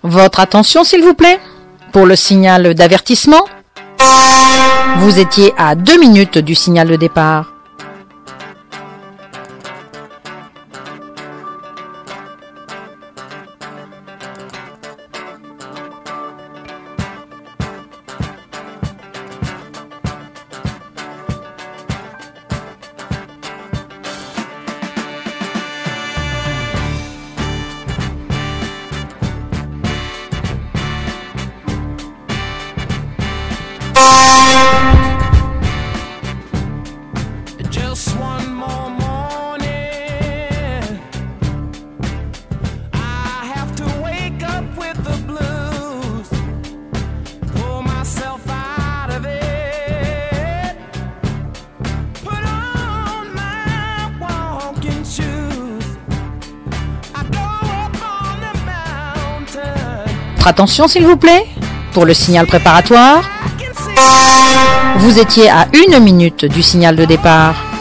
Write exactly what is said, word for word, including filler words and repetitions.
Votre attention s'il vous plaît. Pour le signal d'avertissement, vous étiez à deux minutes du signal de départ. Just one more morning, I have to wake up with the blues, pull myself out of it, put on my walking shoes, I go up on the mountain. Votre attention s'il vous plaît. Pour le signal préparatoire, vous étiez à une minute du signal de départ.